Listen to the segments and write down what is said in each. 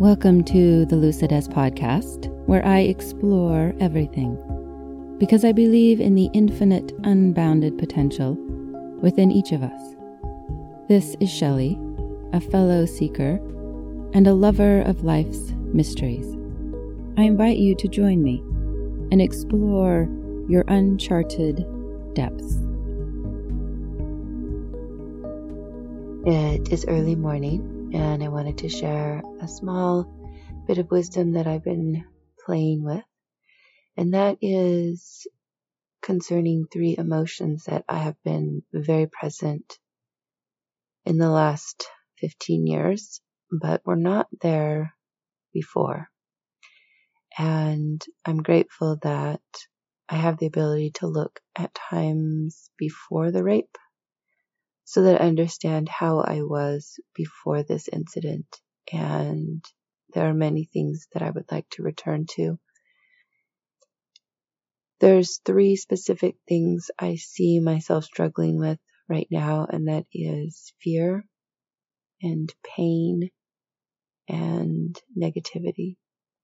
Welcome to the Lucidez podcast, where I explore everything, because I believe in the infinite, unbounded potential within each of us. This is Shelley, a fellow seeker and a lover of life's mysteries. I invite you to join me and explore your uncharted depths. It is early morning, and I wanted to share a small bit of wisdom that I've been playing with, and that is concerning 3 emotions that I have been very present in the last 15 years, but were not there before. And I'm grateful that I have the ability to look at times before the rape so that I understand how I was before this incident. And there are many things that I would like to return to. There's 3 specific things I see myself struggling with right now, and that is fear and pain and negativity.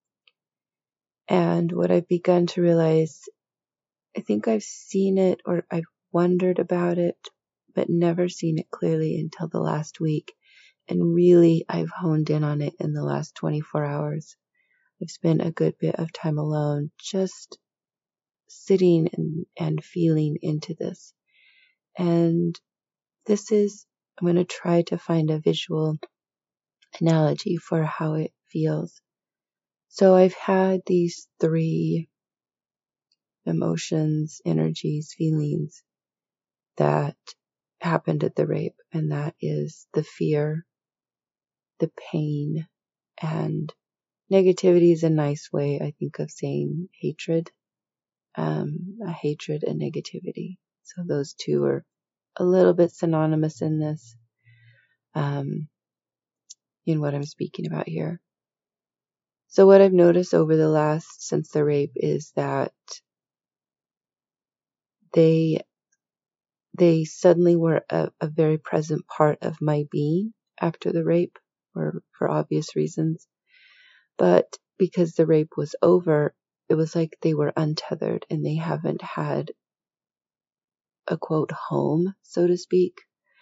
And what I've begun to realize, I think I've seen it or I've wondered about it, but never seen it clearly until the last week. And really, I've honed in on it in the last 24 hours. I've spent a good bit of time alone, just sitting and feeling into this. And I'm going to try to find a visual analogy for how it feels. So I've had these 3 emotions, energies, feelings that happened at the rape, and that is the fear, the pain, and negativity is a nice way, I think, of saying hatred. A hatred and negativity. So those 2 are a little bit synonymous in this, in what I'm speaking about here. So what I've noticed since the rape is that they suddenly were a very present part of my being after the rape, or for obvious reasons. But because the rape was over, it was like they were untethered and they haven't had a quote home, so to speak.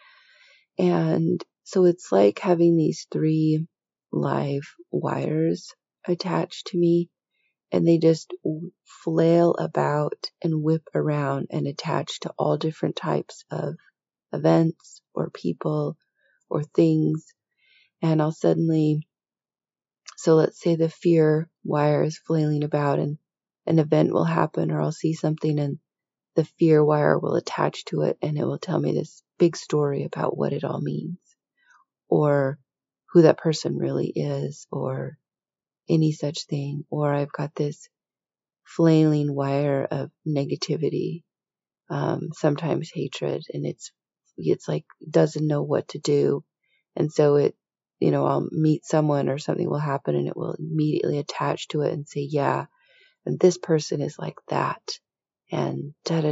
And so it's like having these 3 live wires attached to me, and they just flail about and whip around and attach to all different types of events or people or things. And I'll suddenly, so let's say the fear wire is flailing about and an event will happen, or I'll see something and the fear wire will attach to it and it will tell me this big story about what it all means, or who that person really is, or any such thing. Or I've got this flailing wire of negativity, sometimes hatred, and it's like doesn't know what to do. And so I'll meet someone or something will happen and it will immediately attach to it and say, yeah, and this person is like that, and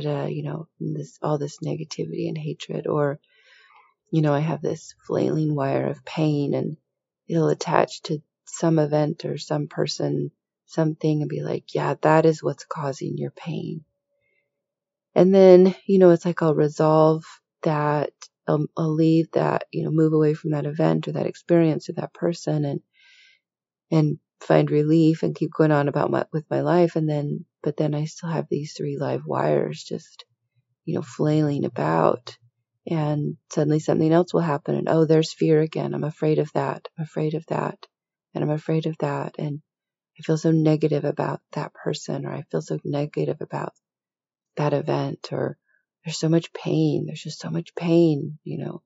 all this negativity and hatred. Or, I have this flailing wire of pain and it'll attach to some event or some person, something, and be like, yeah, that is what's causing your pain. And then, it's like I'll resolve that, I'll leave that, move away from that event or that experience or that person and find relief and keep going on with my life. But then I still have these 3 live wires just, flailing about, and suddenly something else will happen. And there's fear again. I'm afraid of that. I'm afraid of that. And I'm afraid of that. And I feel so negative about that person, or I feel so negative about that event, or there's so much pain. There's just so much pain,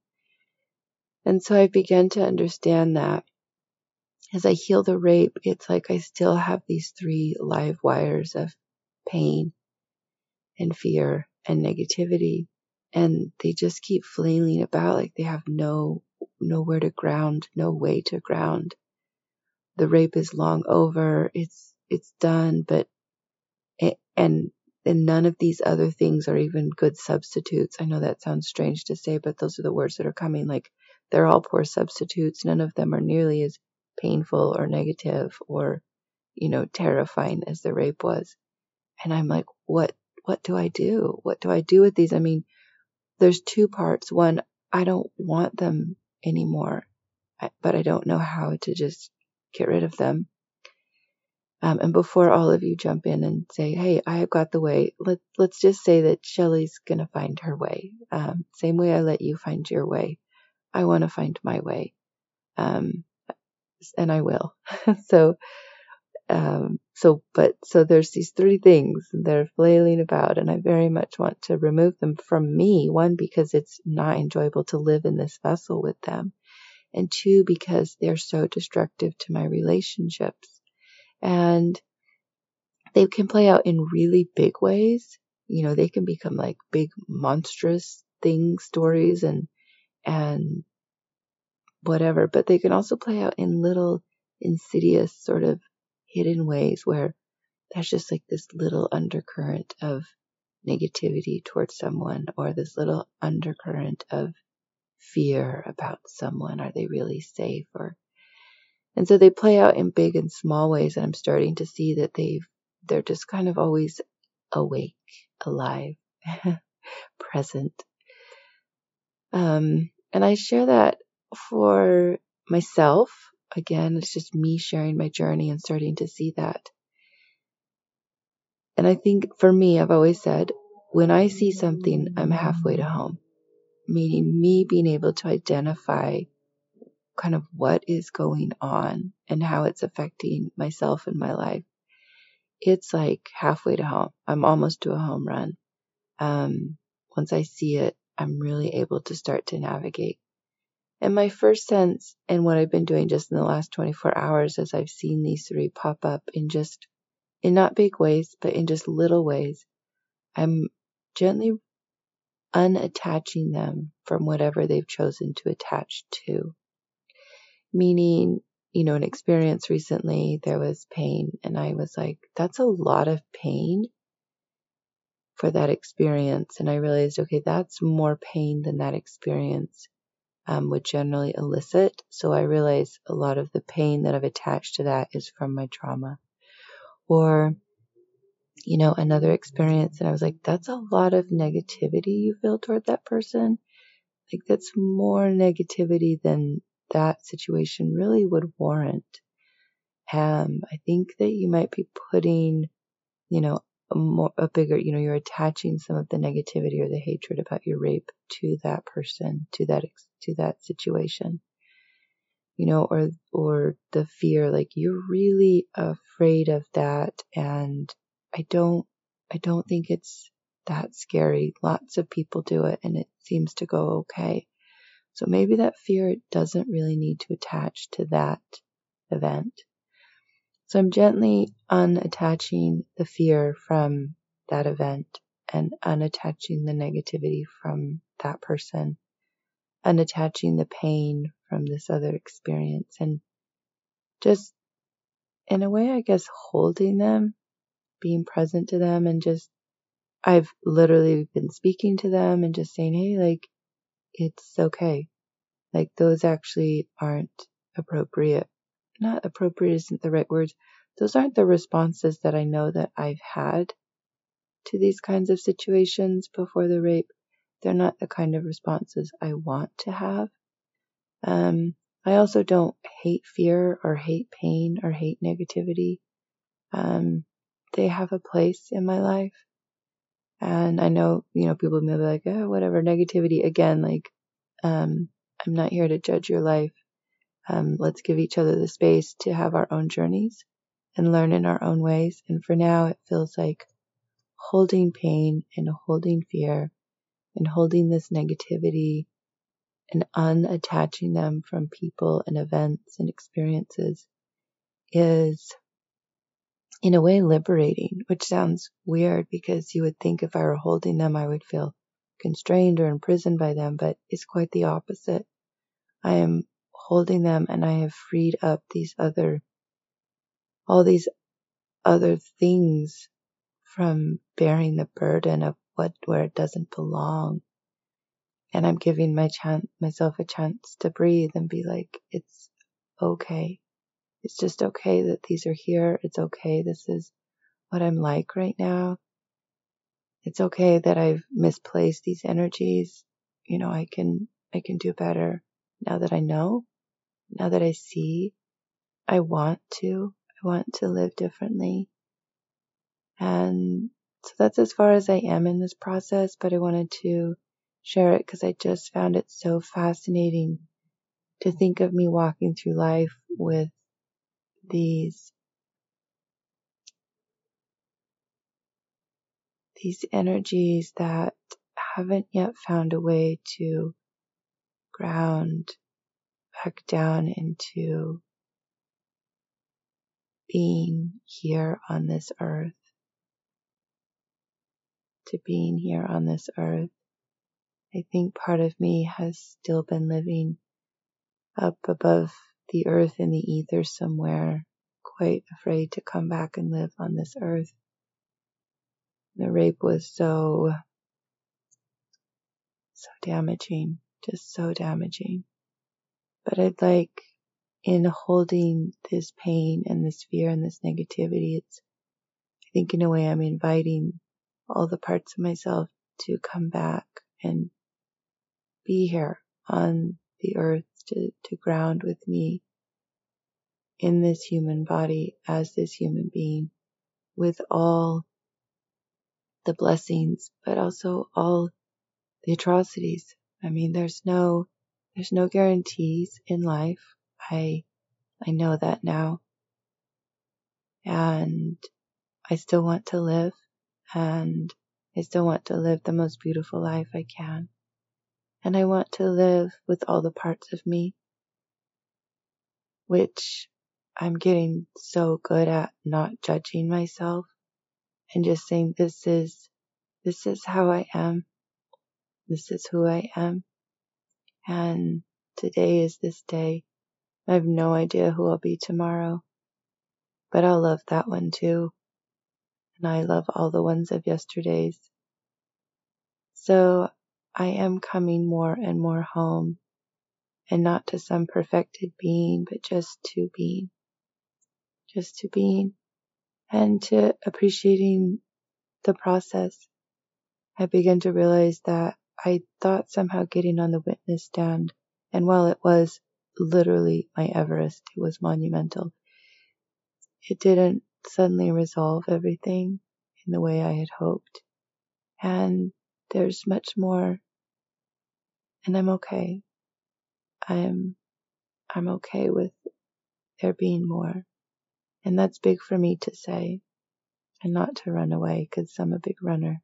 And so I began to understand that as I heal the rape, it's like I still have these 3 live wires of pain and fear and negativity, and they just keep flailing about like they have nowhere to ground, no way to ground. The rape is long over, it's done, but and none of these other things are even good substitutes. I know that sounds strange to say, but those are the words that are coming. Like, they're all poor substitutes. None of them are nearly as painful or negative or, terrifying as the rape was. And I'm like, what do I do? What do I do with these? I mean, there's two parts. One, I don't want them anymore, but I don't know how to just get rid of them. And before all of you jump in and say, hey, I have got the way, let's just say that Shelley's going to find her way. Same way I let you find your way. I want to find my way. And I will. So there's these three things that are flailing about, and I very much want to remove them from me. One, because it's not enjoyable to live in this vessel with them. And two, because they're so destructive to my relationships. And they can play out in really big ways. They can become like big monstrous stories and whatever, but they can also play out in little insidious sort of hidden ways where there's just like this little undercurrent of negativity towards someone, or this little undercurrent of fear about someone. Are they really safe? And so they play out in big and small ways, and I'm starting to see that they're just kind of always awake, alive, present. And I share that for myself. Again, it's just me sharing my journey and starting to see that. And I think for me, I've always said, when I see something, I'm halfway to home. Meaning me being able to identify kind of what is going on and how it's affecting myself and my life. It's like halfway to home. I'm almost to a home run. Once I see it, I'm really able to start to navigate. And my first sense, and what I've been doing just in the last 24 hours as I've seen these three pop up in not big ways, but in just little ways, I'm gently unattaching them from whatever they've chosen to attach to. Meaning, an experience recently, there was pain, and I was like, that's a lot of pain for that experience. And I realized, okay, that's more pain than that experience would generally elicit. So I realized a lot of the pain that I've attached to that is from my trauma. Or, another experience, and I was like, that's a lot of negativity you feel toward that person. Like, that's more negativity than that situation really would warrant. I think that you might be putting, a bigger, you're attaching some of the negativity or the hatred about your rape to that person, to that situation, or the fear, like you're really afraid of that. And I don't think it's that scary. Lots of people do it and it seems to go okay. So maybe that fear doesn't really need to attach to that event. So I'm gently unattaching the fear from that event and unattaching the negativity from that person, unattaching the pain from this other experience, and just in a way, I guess, holding them, being present to them, and just, I've literally been speaking to them and just saying, hey, like, it's okay. Like, those actually aren't appropriate. Not appropriate isn't the right word. Those aren't the responses that I know that I've had to these kinds of situations before the rape. They're not the kind of responses I want to have. I also don't hate fear or hate pain or hate negativity. They have a place in my life. And I know, people may be like, oh, whatever, negativity. Again, like, I'm not here to judge your life. Let's give each other the space to have our own journeys and learn in our own ways. And for now, it feels like holding pain and holding fear and holding this negativity and unattaching them from people and events and experiences is, in a way, liberating, which sounds weird because you would think if I were holding them, I would feel constrained or imprisoned by them, but it's quite the opposite. I am holding them and I have freed up all these other things from bearing the burden of where it doesn't belong. And I'm giving myself a chance to breathe and be like, it's okay. It's just okay that these are here. It's okay. This is what I'm like right now. It's okay that I've misplaced these energies. I can do better now that I know, now that I see. I want to live differently. And so that's as far as I am in this process, but I wanted to share it because I just found it so fascinating to think of me walking through life with these energies that haven't yet found a way to ground back down into being here on this earth, to being here on this earth. I think part of me has still been living up above the earth in the ether somewhere, quite afraid to come back and live on this earth. The rape was so damaging, just so damaging. But I'd like, in holding this pain and this fear and this negativity, I think in a way I'm inviting all the parts of myself to come back and be here on the earth, to ground with me in this human body as this human being, with all the blessings, but also all the atrocities. I mean, there's no guarantees in life. I know that now. And I still want to live, and I still want to live the most beautiful life I can. And I want to live with all the parts of me, which I'm getting so good at not judging myself and just saying, this is how I am. This is who I am. And today is this day. I have no idea who I'll be tomorrow, but I'll love that one too. And I love all the ones of yesterday's. So I am coming more and more home, and not to some perfected being, but just to being. Just to being, and to appreciating the process. I began to realize that I thought somehow getting on the witness stand, and while it was literally my Everest, it was monumental, it didn't suddenly resolve everything in the way I had hoped. And there's much more, and I'm okay. I'm okay with there being more. And that's big for me to say, and not to run away, because I'm a big runner.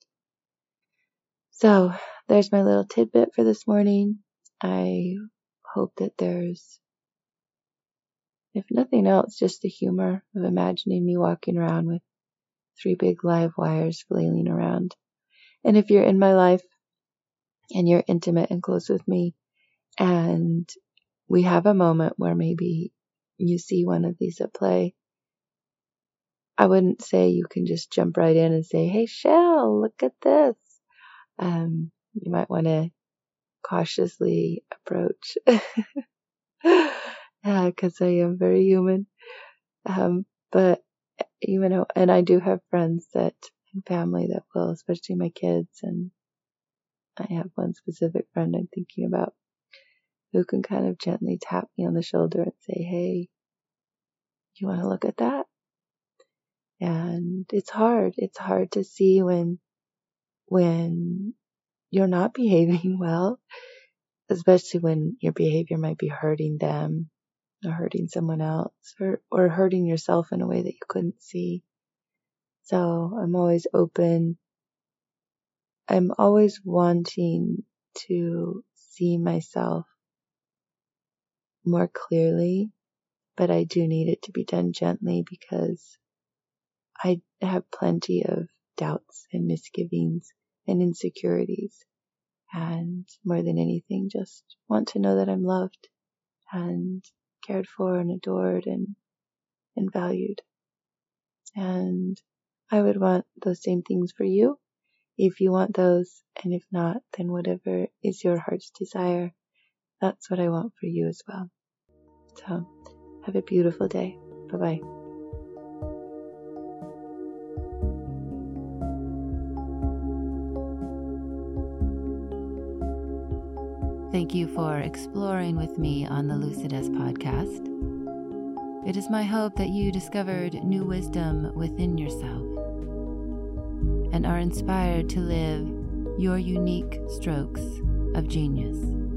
So there's my little tidbit for this morning. I hope that there's, if nothing else, just the humor of imagining me walking around with 3 big live wires flailing around. And if you're in my life and you're intimate and close with me, and we have a moment where maybe you see one of these at play, I wouldn't say you can just jump right in and say, hey, Shell, look at this. You might want to cautiously approach, because I am very human. But, and I do have friends and family that will, especially my kids. And I have one specific friend I'm thinking about who can kind of gently tap me on the shoulder and say, hey, you want to look at that? And it's hard. It's hard to see when you're not behaving well, especially when your behavior might be hurting them or hurting someone else, or hurting yourself in a way that you couldn't see. So I'm always open. I'm always wanting to see myself more clearly, but I do need it to be done gently, because I have plenty of doubts and misgivings and insecurities. And more than anything, just want to know that I'm loved and cared for and adored and valued. And I would want those same things for you, if you want those. And if not, then whatever is your heart's desire, that's what I want for you as well. So Have a beautiful day. Bye-bye. Thank you for exploring with me on the Lucidess podcast. It is my hope that you discovered new wisdom within yourself and are inspired to live your unique strokes of genius.